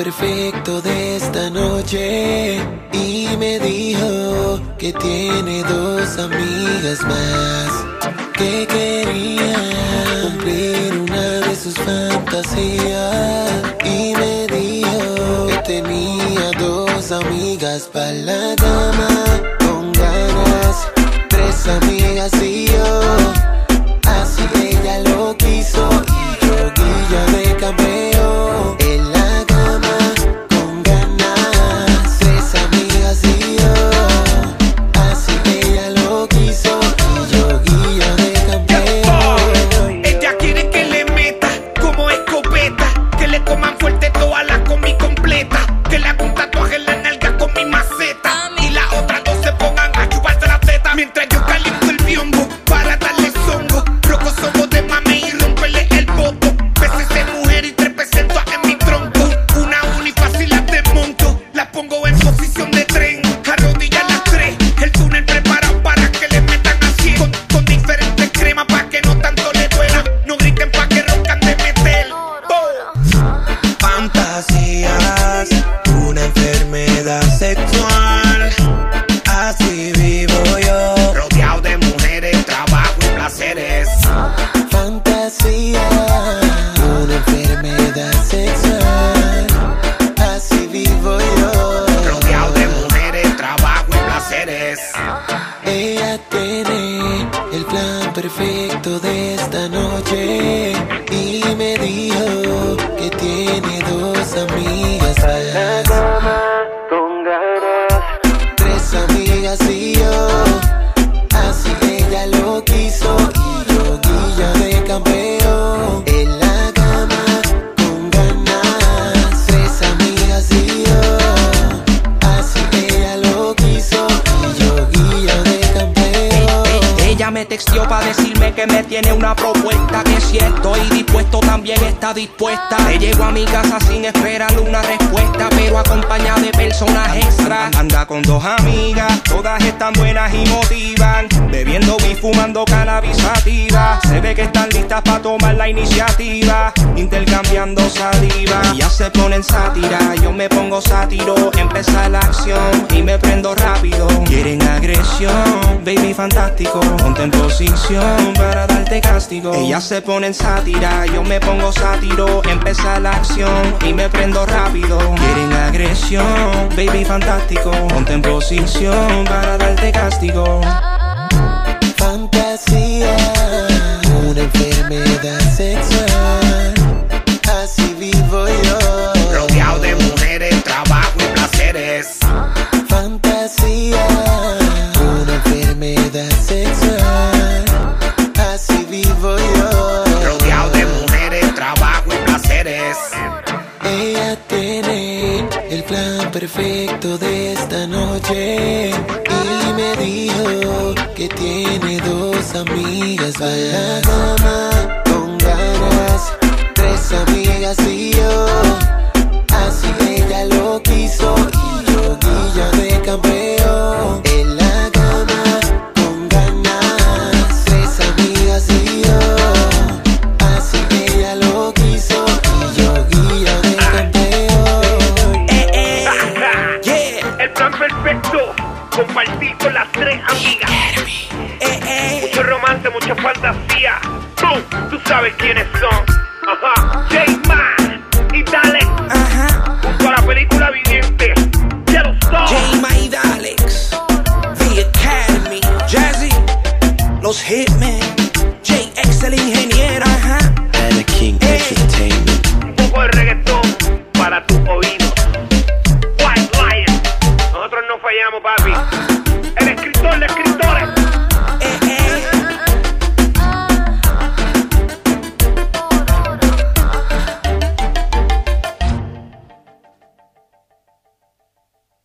perfecto de esta noche y me dijo que tiene 2 amigas más que querían cumplir una de sus fantasías y me dijo que tenía 2 amigas para la cama con ganas, 3 amigas y yo, así ella lo quiso y yo guilla de campeón en la cama con ganas, 3 amigas y yo, así ella lo quiso y yo guilla de campeón. Ella quiere que le meta como escopeta, que le coman fuerte toda la comida completa, que le haga un tatuaje en la nalga con mi maceta y las otras 2 se pongan a chuparse la teta mientras yo caliento el biombo para darle zongo. Rocos somos de mame y romperle el voto. Veces de mujer y 3 veces en mi tronco. Una y fácil las desmonto. Las pongo en posición de tren. Arrodillas las 3. El túnel preparado para que le metan así. Con diferentes cremas para que no tanto le duela. No griten pa' que roncan de meter. Fantasías, una enfermedad sexual, así vivo yo. Rodeado de mujeres, trabajo y placeres. Fantasía, una enfermedad sexual, así vivo yo. Rodeado de mujeres, trabajo y placeres. Ella tiene el plan perfecto de esta noche y me dijo que tiene 2 amigas para la cama con ganas, 3 amigas y yo, así ella lo quiso y yo guilla de campeón en la cama con ganas, 3 amigas y yo, así ella lo quiso y yo guilla de campeón. Ella me texteó para decirme que me tiene una propuesta, que si estoy dispuesto también está dispuesta. Le llego a mi casa sin esperar una respuesta, pero acompañada de personas extras. Anda con 2 amigas, todas están buenas y motivan, bebiendo y fumando cannabis sativa. Se ve que están listas para tomar la iniciativa, intercambiando saliva. Ya se ponen sátira, yo me pongo sátiro. Empieza la acción y me prendo rápido. Quieren agresión, baby fantástico. Ponte en posición para darte castigo. Ellas se ponen sátira, yo me pongo sátiro. Empieza la acción y me prendo rápido. Quieren agresión, baby fantástico. Ponte en posición para darte castigo. Fantasía, una enfermedad sexual, así vivo yo. Rodeado de mujeres, trabajo y placeres. Fantasía, una enfermedad sexual, así vivo yo. Rodeado de mujeres, trabajo y placeres. Ella tiene el plan perfecto de esta noche y me dijo que tiene 2 amigas para la cama con ganas, 3 amigas y yo, así ella lo quiso y yo guilla de campeón en la cama con ganas, 3 amigas y yo, así ella lo quiso y yo guilla de campeón. El plan perfecto, compartir con las 3 amigas. Mucho romance, mucha fantasía. Boom, tú sabes quiénes son. Ajá, J-Man y Dalex. Junto a la película viviente Yellowstone. J-Man y Dalex, The Academy, Jazzy, los Hitmen, J-X el ingeniero. And the King Entertainment.